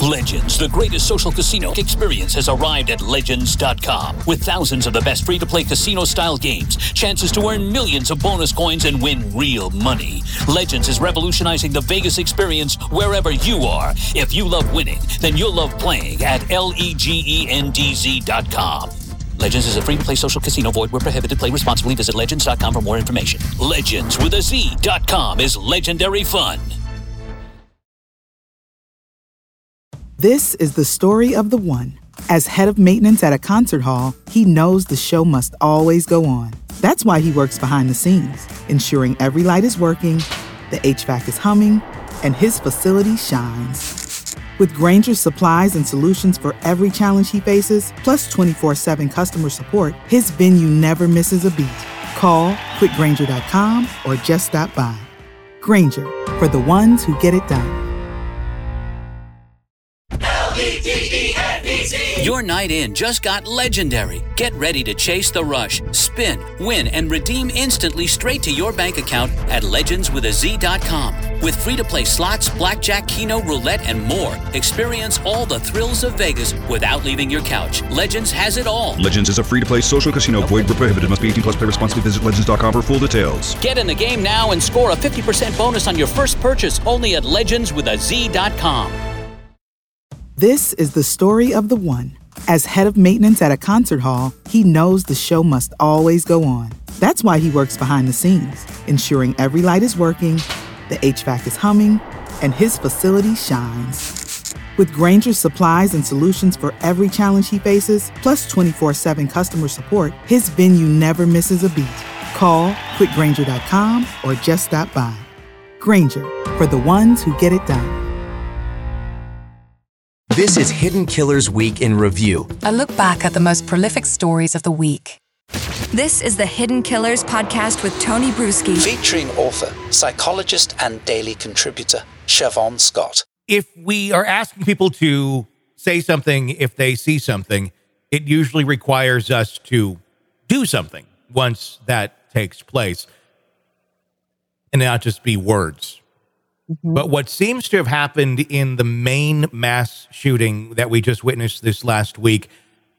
Legends, the greatest social casino experience, has arrived at Legends.com. With thousands of the best free-to-play casino-style games, chances to earn millions of bonus coins and win real money. Legends is revolutionizing the Vegas experience wherever you are. If you love winning, then you'll love playing at LEGENDZ.com. Legends is a free-to-play social casino. Void where prohibited. Play responsibly. Visit Legends.com for more information. Legends with a Z.com is legendary fun. This is the story of the one. As head of maintenance at a concert hall, he knows the show must always go on. That's why he works behind the scenes, ensuring every light is working, the HVAC is humming, and his facility shines. With Grainger's supplies and solutions for every challenge he faces, plus 24/7 customer support, his venue never misses a beat. Call quickgrainger.com or just stop by. Grainger, for the ones who get it done. Your night in just got legendary. Get ready to chase the rush, spin, win, and redeem instantly straight to your bank account at legendswithaz.com. With free-to-play slots, blackjack, keno, roulette, and more, experience all the thrills of Vegas without leaving your couch. Legends has it all. Legends is a free-to-play social casino. Void where prohibited. Must be 18 plus. Play responsibly. Visit legends.com for full details. Get in the game now and score a 50% bonus on your first purchase only at legendswithaz.com. This is the story of the one. As head of maintenance at a concert hall, he knows the show must always go on. That's why he works behind the scenes, ensuring every light is working, the HVAC is humming, and his facility shines. With Grainger's supplies and solutions for every challenge he faces, plus 24/7 customer support, his venue never misses a beat. Call quickgrainger.com or just stop by. Grainger, for the ones who get it done. This is Hidden Killers Week in Review. A look back at the most prolific stories of the week. This is the Hidden Killers podcast with Tony Bruschi. Featuring author, psychologist, and daily contributor, Siobhan Scott. If we are asking people to say something if they see something, it usually requires us to do something once that takes place. And not just be words. Mm-hmm. But what seems to have happened in the main mass shooting that we just witnessed this last week,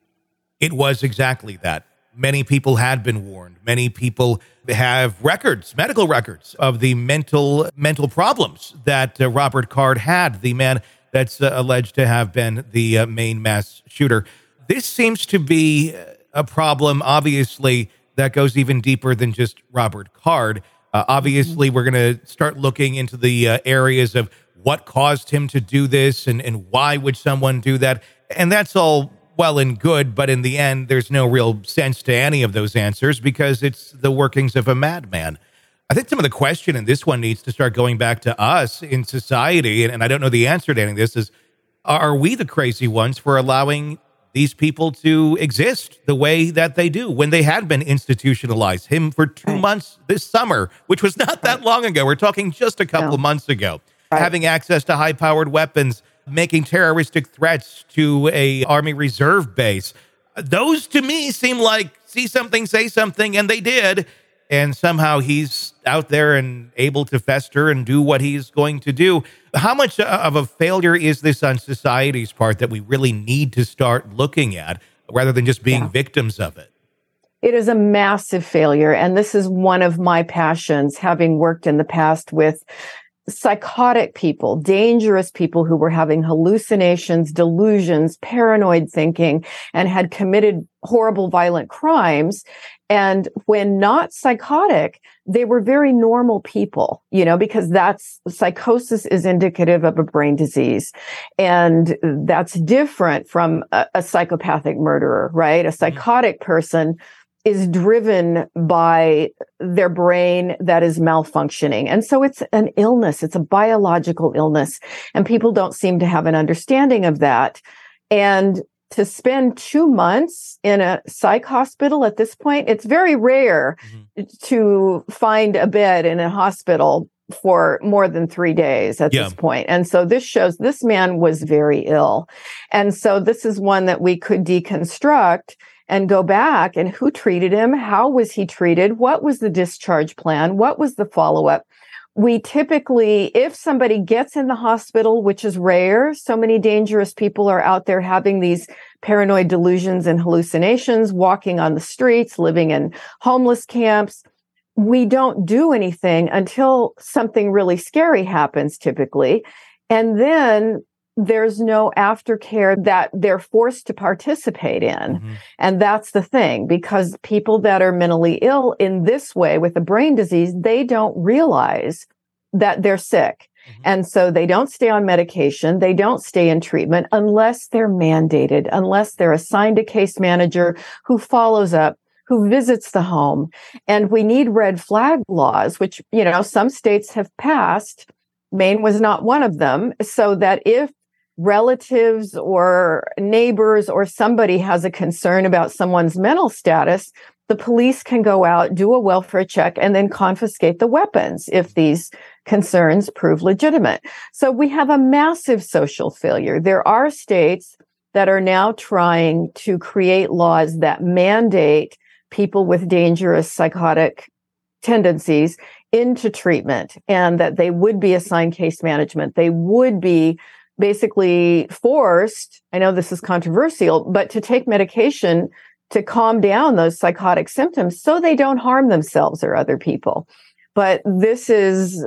it was exactly that. Many people had been warned. Many people have records, medical records, of the mental problems that Robert Card had, the man that's alleged to have been the main mass shooter. This seems to be a problem, obviously, that goes even deeper than just Robert Card. Obviously, we're going to start looking into the areas of what caused him to do this and why would someone do that. And that's all well and good, but in the end, there's no real sense to any of those answers because it's the workings of a madman. I think some of the question in this one needs to start going back to us in society, and I don't know the answer to any of this, is are we the crazy ones for allowing these people to exist the way that they do when they had been institutionalized? Him for 2 months this summer, which was not that long ago. We're talking just a couple of months ago. Having access to high-powered weapons, making terroristic threats to a Army Reserve base. Those, to me, seem like see something, say something, and they did. And somehow he's out there and able to fester and do what he's going to do. How much of a failure is this on society's part that we really need to start looking at rather than just being victims of it? It is a massive failure. And this is one of my passions, having worked in the past with psychotic people, dangerous people who were having hallucinations, delusions, paranoid thinking, and had committed horrible, violent crimes. And when not psychotic, they were very normal people, because psychosis is indicative of a brain disease. And that's different from a psychopathic murderer, right? A psychotic person is driven by their brain that is malfunctioning. And so it's an illness. It's a biological illness. And people don't seem to have an understanding of that. And to spend 2 months in a psych hospital at this point, it's very rare to find a bed in a hospital for more than 3 days at this point. And so this shows this man was very ill. And so this is one that we could deconstruct and go back and who treated him? How was he treated? What was the discharge plan? What was the follow-up? we typically, if somebody gets in the hospital, which is rare, so many dangerous people are out there having these paranoid delusions and hallucinations, walking on the streets, living in homeless camps. We don't do anything until something really scary happens, typically. And then there's no aftercare that they're forced to participate in. Mm-hmm. And that's the thing, because people that are mentally ill in this way with a brain disease, they don't realize that they're sick. Mm-hmm. And so they don't stay on medication. They don't stay in treatment unless they're mandated, unless they're assigned a case manager who follows up, who visits the home. And we need red flag laws, which, some states have passed. Maine was not one of them. So that if relatives or neighbors or somebody has a concern about someone's mental status, the police can go out, do a welfare check, and then confiscate the weapons if these concerns prove legitimate. So we have a massive social failure. There are states that are now trying to create laws that mandate people with dangerous psychotic tendencies into treatment, and that they would be assigned case management. They would be basically forced, I know this is controversial, but to take medication to calm down those psychotic symptoms so they don't harm themselves or other people. But this is,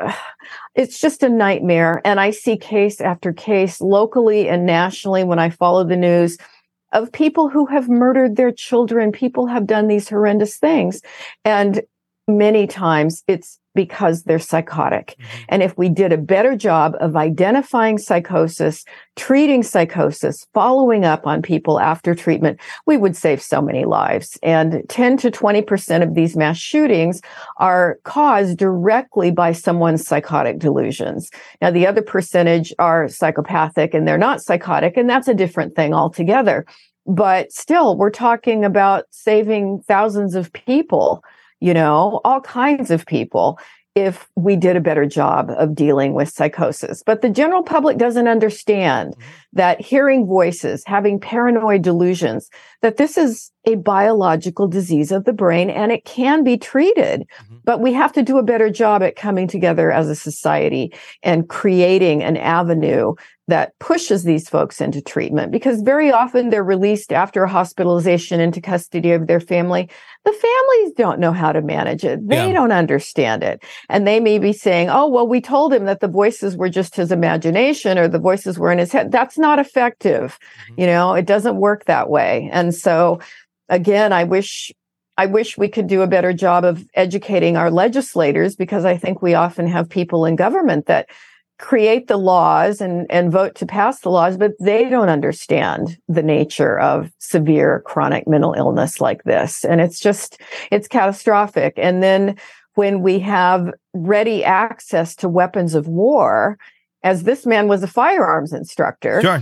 it's just a nightmare. And I see case after case locally and nationally when I follow the news of people who have murdered their children. People have done these horrendous things. And many times it's because they're psychotic. Mm-hmm. And if we did a better job of identifying psychosis, treating psychosis, following up on people after treatment, we would save so many lives. And 10 to 20% of these mass shootings are caused directly by someone's psychotic delusions. Now, the other percentage are psychopathic and they're not psychotic, and that's a different thing altogether. But still, we're talking about saving thousands of people, all kinds of people, if we did a better job of dealing with psychosis. But the general public doesn't understand that hearing voices, having paranoid delusions, that this is a biological disease of the brain and it can be treated. Mm-hmm. But we have to do a better job at coming together as a society and creating an avenue that pushes these folks into treatment, because very often they're released after hospitalization into custody of their family. The families don't know how to manage it. They don't understand it. And they may be saying, oh, well, we told him that the voices were just his imagination or the voices were in his head. That's not effective. Mm-hmm. It doesn't work that way. And so, again, I wish we could do a better job of educating our legislators, because I think we often have people in government that create the laws and vote to pass the laws, but they don't understand the nature of severe chronic mental illness like this. And it's catastrophic. And then when we have ready access to weapons of war, as this man was a firearms instructor, sure.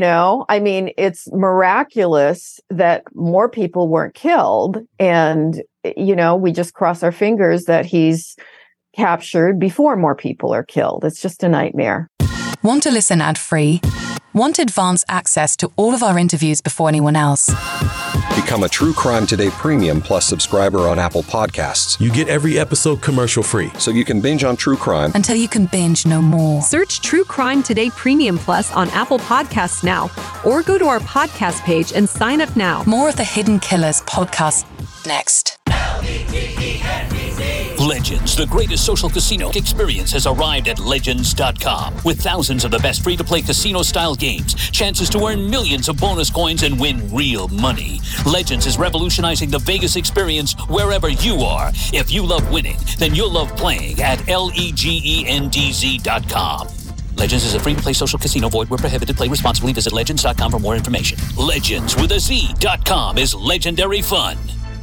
It's miraculous that more people weren't killed. And, we just cross our fingers that he's captured before more people are killed. It's just a nightmare. Want to listen ad-free? Want advanced access to all of our interviews before anyone else? Become a True Crime Today Premium Plus subscriber on Apple Podcasts. You get every episode commercial-free, so you can binge on true crime until you can binge no more. Search True Crime Today Premium Plus on Apple Podcasts now, or go to our podcast page and sign up now. More of the Hidden Killers podcast next. Legends, the greatest social casino experience, has arrived at Legends.com. With thousands of the best free-to-play casino-style games, chances to earn millions of bonus coins and win real money. Legends is revolutionizing the Vegas experience wherever you are. If you love winning, then you'll love playing at LEGENDZ.com. Legends is a free-to-play social casino. Void where prohibited. Play responsibly. Visit Legends.com for more information. Legends with a Z.com is legendary fun.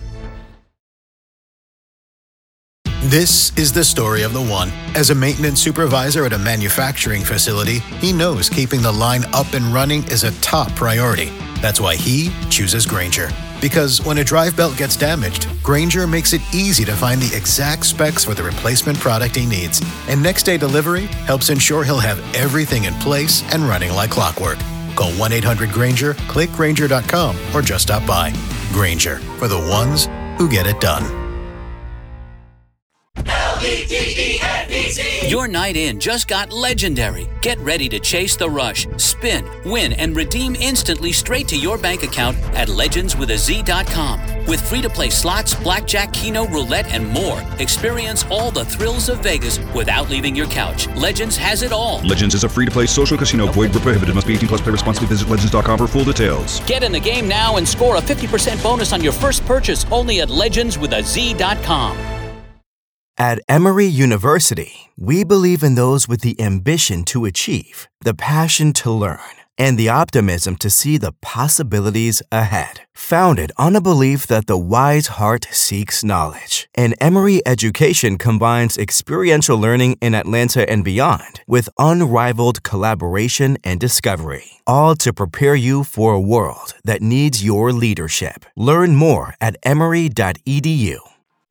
This is the story of the one. As a maintenance supervisor at a manufacturing facility, he knows keeping the line up and running is a top priority. That's why he chooses Grainger. Because when a drive belt gets damaged, Grainger makes it easy to find the exact specs for the replacement product he needs. And next-day delivery helps ensure he'll have everything in place and running like clockwork. Call 1-800-GRAINGER, click Grainger.com, or just stop by. Grainger, for the ones who get it done. LEGENDZ. Your night in just got legendary. Get ready to chase the rush, spin, win, and redeem instantly straight to your bank account at legendswithaz.com. With free-to-play slots, blackjack, keno, roulette, and more, experience all the thrills of Vegas without leaving your couch. Legends has it all. Legends is a free-to-play social casino. Void where prohibited. Must be 18 plus. Play responsibly. Visit legends.com for full details. Get in the game now and score a 50% bonus on your first purchase only at legendswithaz.com. At Emory University, we believe in those with the ambition to achieve, the passion to learn, and the optimism to see the possibilities ahead. Founded on a belief that the wise heart seeks knowledge, and Emory education combines experiential learning in Atlanta and beyond with unrivaled collaboration and discovery, all to prepare you for a world that needs your leadership. Learn more at emory.edu.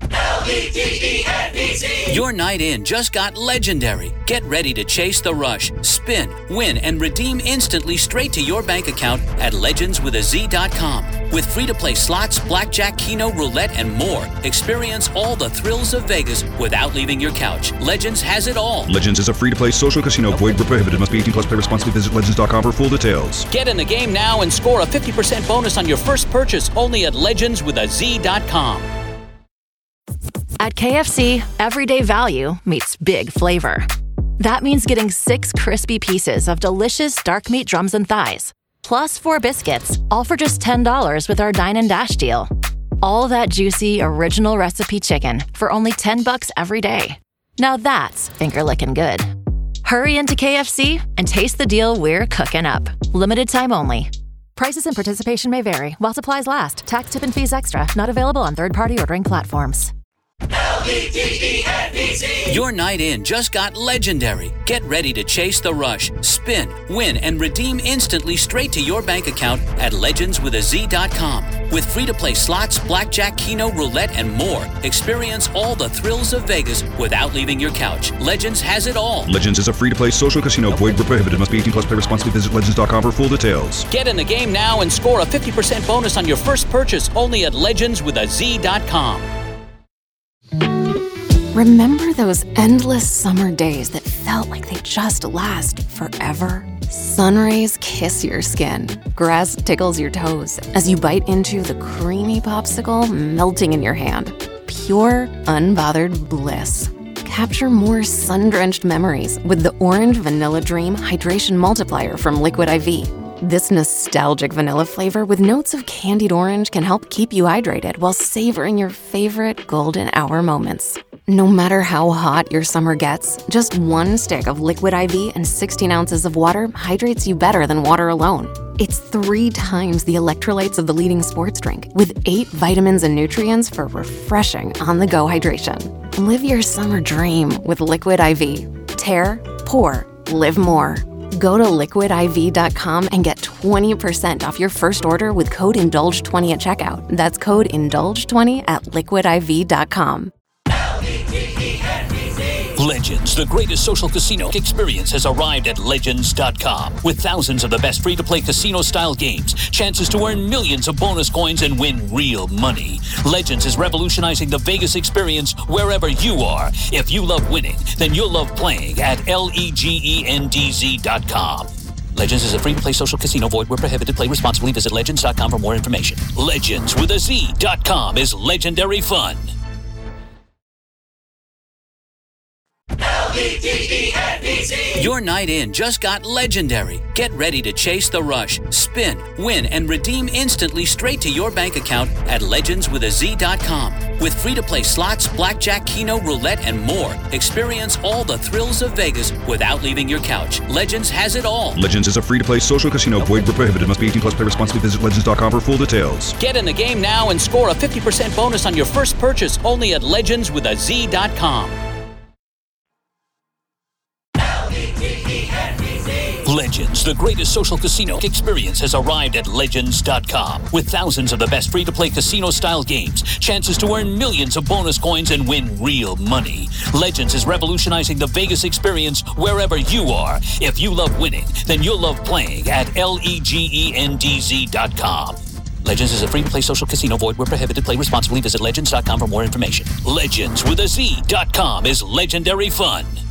Your night in just got legendary. Get ready to chase the rush, spin, win, and redeem instantly straight to your bank account at legendswithaz.com. With free-to-play slots, blackjack, keno, roulette, and more, experience all the thrills of Vegas without leaving your couch. Legends has it all. Legends is a free-to-play social casino. Void where prohibited. Must be 18 plus. Play responsibly. Visit legends.com for full details. Get in the game now and score a 50% bonus on your first purchase only at legendswithaz.com. At KFC, everyday value meets big flavor. That means getting 6 crispy pieces of delicious dark meat drums and thighs, plus 4 biscuits, all for just $10 with our Dine and Dash deal. All that juicy, original recipe chicken for only $10 every day. Now that's finger-licking good. Hurry into KFC and taste the deal we're cooking up. Limited time only. Prices and participation may vary while supplies last. Tax, tip, and fees extra. Not available on third-party ordering platforms. Your night in just got legendary. Get ready to chase the rush, spin, win, and redeem instantly straight to your bank account at legendswithaz.com. With free-to-play slots, blackjack, keno, roulette, and more, experience all the thrills of Vegas without leaving your couch. Legends has it all. Legends is a free-to-play social casino. Void where prohibited. Must be 18 plus. Play responsibly. Visit legends.com for full details. Get in the game now and score a 50% bonus on your first purchase only at legendswithaz.com. Remember those endless summer days that felt like they just last forever? Sun rays kiss your skin. Grass tickles your toes as you bite into the creamy popsicle melting in your hand. Pure, unbothered bliss. Capture more sun-drenched memories with the Orange Vanilla Dream Hydration Multiplier from Liquid IV. This nostalgic vanilla flavor with notes of candied orange can help keep you hydrated while savoring your favorite golden hour moments. No matter how hot your summer gets, just 1 stick of Liquid IV and 16 ounces of water hydrates you better than water alone. It's 3 times the electrolytes of the leading sports drink, with 8 vitamins and nutrients for refreshing on-the-go hydration. Live your summer dream with Liquid IV. Tear, pour, live more. Go to liquidiv.com and get 20% off your first order with code INDULGE20 at checkout. That's code INDULGE20 at liquidiv.com. Legends, the greatest social casino experience, has arrived at Legends.com. With thousands of the best free-to-play casino-style games, chances to earn millions of bonus coins and win real money. Legends is revolutionizing the Vegas experience wherever you are. If you love winning, then you'll love playing at LEGENDZ.com. Legends is a free-to-play social casino. Void where prohibited. Play responsibly. Visit Legends.com for more information. Legends with a Z.com is legendary fun. Your night in just got legendary. Get ready to chase the rush, spin, win, and redeem instantly straight to your bank account at legendswithaz.com. With free-to-play slots, blackjack, keno, roulette, and more, experience all the thrills of Vegas without leaving your couch. Legends has it all. Legends is a free-to-play social casino. Void where prohibited. Must be 18 plus. Play responsibly. Visit legends.com for full details. Get in the game now and score a 50% bonus on your first purchase only at legendswithaz.com. Legends, the greatest social casino experience, has arrived at Legends.com. With thousands of the best free-to-play casino-style games, chances to earn millions of bonus coins and win real money. Legends is revolutionizing the Vegas experience wherever you are. If you love winning, then you'll love playing at LEGENDZ.com. Legends is a free-to-play social casino. Void where prohibited. Play responsibly. Visit Legends.com for more information. Legends with a Z.com is legendary fun.